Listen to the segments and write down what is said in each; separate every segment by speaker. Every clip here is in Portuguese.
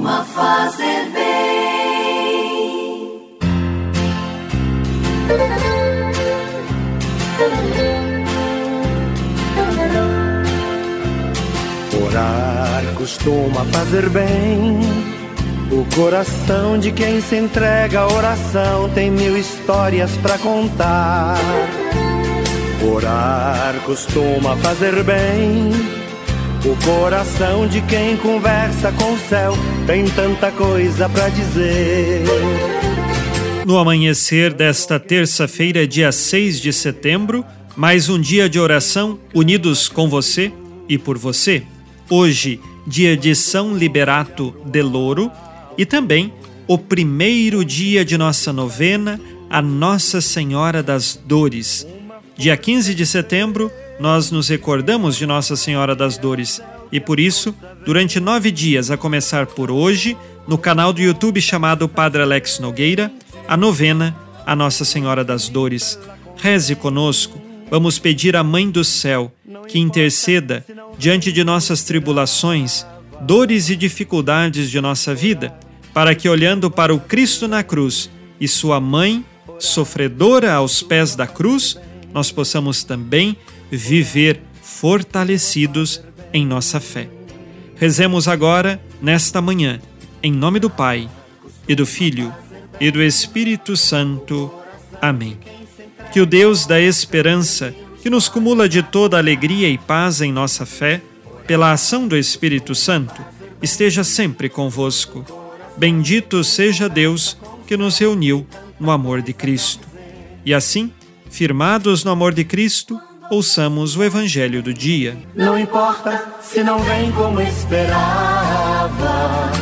Speaker 1: costuma fazer bem.
Speaker 2: Orar costuma fazer bem. O coração de quem se entrega à oração tem 1000 histórias pra contar. Orar costuma fazer bem. O coração de quem conversa com o céu tem tanta coisa pra dizer.
Speaker 3: No amanhecer desta terça-feira, dia 6 de setembro, mais um dia de oração unidos com você e por você. Hoje, dia de São Liberato de Louro e também o primeiro dia de nossa novena a Nossa Senhora das Dores. Dia 15 de setembro, nós nos recordamos de Nossa Senhora das Dores e por isso, durante 9 dias, a começar por hoje, no canal do YouTube chamado Padre Alex Nogueira, a novena a Nossa Senhora das Dores. Reze conosco, vamos pedir à Mãe do Céu que interceda diante de nossas tribulações, dores e dificuldades de nossa vida, para que, olhando para o Cristo na cruz e sua mãe, sofredora aos pés da cruz, nós possamos também viver fortalecidos em nossa fé. Rezemos agora, nesta manhã, em nome do Pai, e do Filho, e do Espírito Santo. Amém. Que o Deus da esperança, que nos cumula de toda alegria e paz em nossa fé, pela ação do Espírito Santo, esteja sempre convosco. Bendito seja Deus que nos reuniu no amor de Cristo. E assim, firmados no amor de Cristo, ouçamos o Evangelho do dia.
Speaker 2: Não importa se não vem como esperava,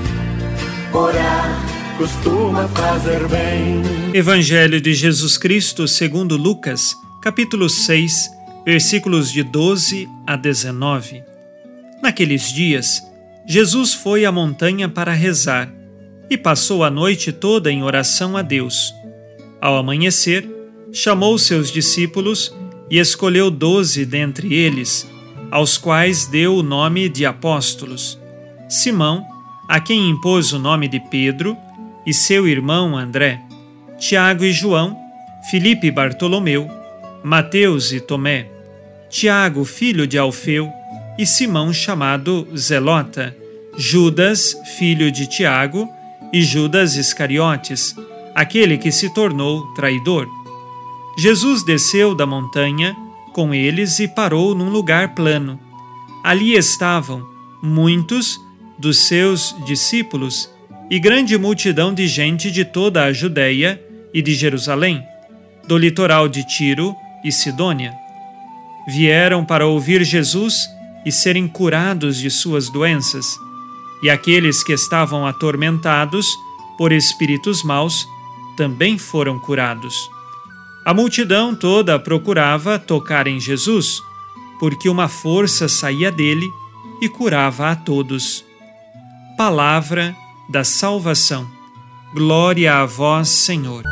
Speaker 2: orar costuma fazer bem.
Speaker 3: Evangelho de Jesus Cristo segundo Lucas, capítulo 6, versículos de 12 a 19. Naqueles dias, Jesus foi à montanha para rezar e passou a noite toda em oração a Deus. Ao amanhecer, chamou seus discípulos e escolheu 12 dentre eles, aos quais deu o nome de apóstolos: Simão, a quem impôs o nome de Pedro, e seu irmão André, Tiago e João, Filipe e Bartolomeu, Mateus e Tomé, Tiago, filho de Alfeu, e Simão chamado Zelota, Judas, filho de Tiago, e Judas Iscariotes, aquele que se tornou traidor. Jesus desceu da montanha com eles e parou num lugar plano. Ali estavam muitos dos seus discípulos e grande multidão de gente de toda a Judéia e de Jerusalém, do litoral de Tiro e Sidônia. Vieram para ouvir Jesus e serem curados de suas doenças, e aqueles que estavam atormentados por espíritos maus também foram curados. A multidão toda procurava tocar em Jesus, porque uma força saía dele e curava a todos. Palavra da salvação. Glória a vós, Senhor.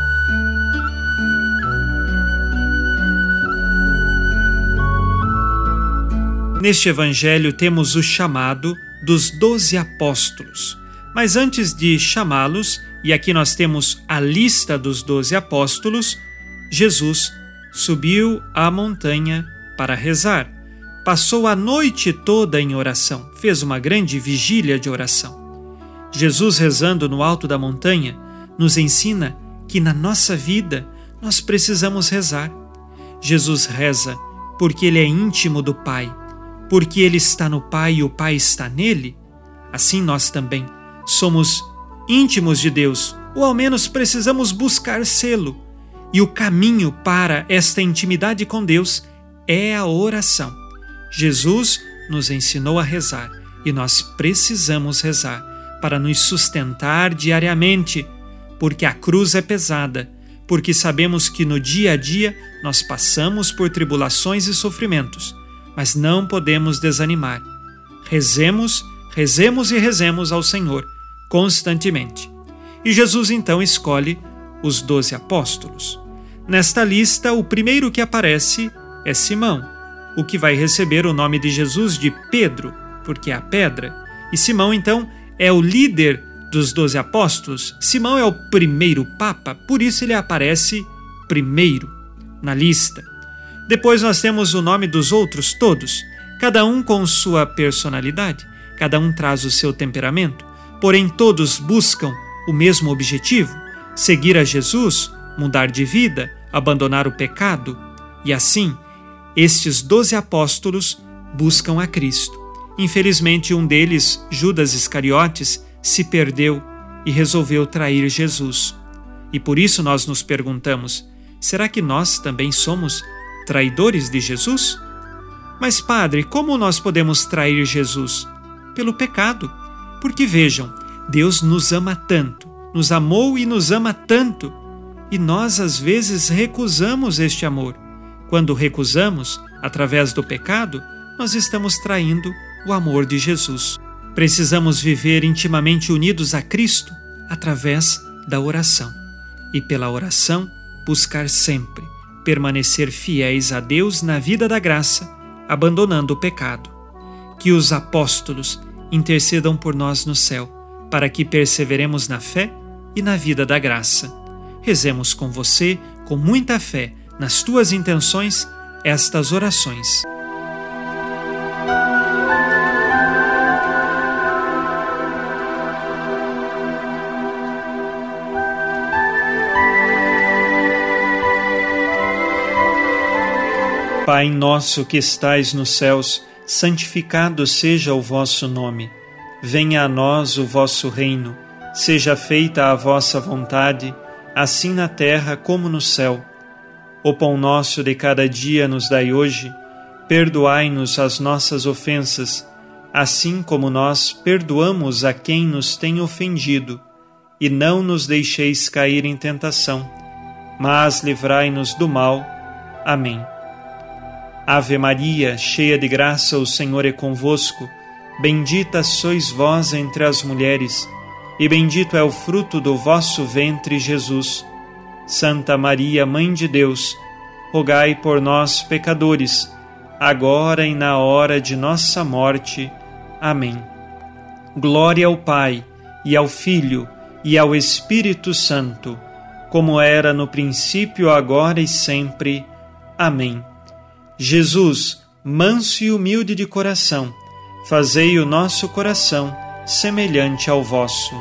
Speaker 3: Neste evangelho temos o chamado dos 12 apóstolos. Mas antes de chamá-los, e aqui nós temos a lista dos 12 apóstolos, Jesus subiu à montanha para rezar. Passou a noite toda em oração, fez uma grande vigília de oração. Jesus, rezando no alto da montanha, nos ensina que na nossa vida nós precisamos rezar. Jesus reza porque ele é íntimo do Pai, porque ele está no Pai e o Pai está nele. Assim nós também somos íntimos de Deus, ou ao menos precisamos buscar sê-lo. E o caminho para esta intimidade com Deus é a oração. Jesus nos ensinou a rezar e nós precisamos rezar para nos sustentar diariamente, porque a cruz é pesada, porque sabemos que no dia a dia nós passamos por tribulações e sofrimentos, mas não podemos desanimar. Rezemos, rezemos e rezemos ao Senhor constantemente. E Jesus então escolhe os 12 apóstolos. Nesta lista, o primeiro que aparece é Simão, o que vai receber o nome de Jesus de Pedro, porque é a pedra. E Simão, então, é o líder dos 12 apóstolos. Simão é o primeiro papa, por isso ele aparece primeiro na lista. Depois nós temos o nome dos outros todos, cada um com sua personalidade, cada um traz o seu temperamento, porém todos buscam o mesmo objetivo: seguir a Jesus, mudar de vida, abandonar o pecado. E assim, estes 12 apóstolos buscam a Cristo. Infelizmente, um deles, Judas Iscariotes, se perdeu e resolveu trair Jesus. E por isso nós nos perguntamos: será que nós também somos traidores de Jesus? Mas, padre, como nós podemos trair Jesus? Pelo pecado. Porque vejam, Deus nos ama tanto, nos amou e nos ama tanto, e nós às vezes recusamos este amor. Quando recusamos, através do pecado, nós estamos traindo o amor de Jesus. Precisamos viver intimamente unidos a Cristo através da oração. E pela oração, buscar sempre permanecer fiéis a Deus na vida da graça, abandonando o pecado. Que os apóstolos intercedam por nós no céu, para que perseveremos na fé e na vida da graça. Rezemos com você, com muita fé, nas tuas intenções, estas orações. Pai nosso que estais nos céus, santificado seja o vosso nome. Venha a nós o vosso reino. Seja feita a vossa vontade, assim na terra como no céu. O pão nosso de cada dia nos dai hoje. Perdoai-nos as nossas ofensas, assim como nós perdoamos a quem nos tem ofendido. E não nos deixeis cair em tentação, mas livrai-nos do mal. Amém. Ave Maria, cheia de graça, o Senhor é convosco. Bendita sois vós entre as mulheres, e bendito é o fruto do vosso ventre, Jesus. Santa Maria, Mãe de Deus, rogai por nós, pecadores, agora e na hora de nossa morte. Amém. Glória ao Pai, e ao Filho, e ao Espírito Santo, como era no princípio, agora e sempre. Amém. Jesus, manso e humilde de coração, fazei o nosso coração semelhante ao vosso.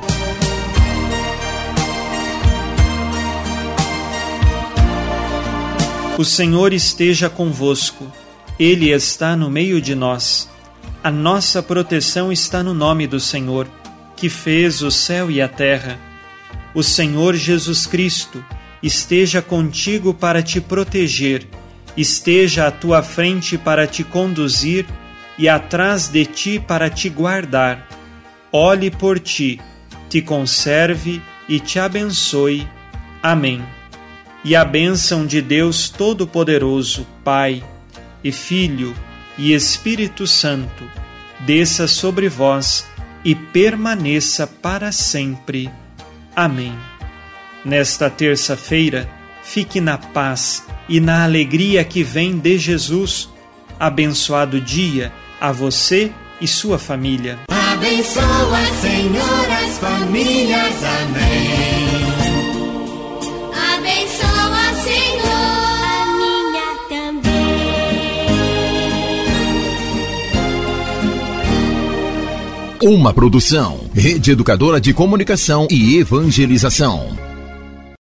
Speaker 3: O Senhor esteja convosco, Ele está no meio de nós. A nossa proteção está no nome do Senhor, que fez o céu e a terra. O Senhor Jesus Cristo esteja contigo para te proteger, esteja à tua frente para te conduzir e atrás de ti para te guardar. Olhe por ti, te conserve e te abençoe. Amém. E a bênção de Deus Todo-Poderoso, Pai e Filho e Espírito Santo, desça sobre vós e permaneça para sempre. Amém. Nesta terça-feira, fique na paz e na alegria que vem de Jesus. Abençoado dia a você e sua família.
Speaker 1: Abençoa, Senhor, as famílias. Amém. Abençoa, Senhor, a minha também.
Speaker 4: Uma produção, Rede Educadora de Comunicação e Evangelização.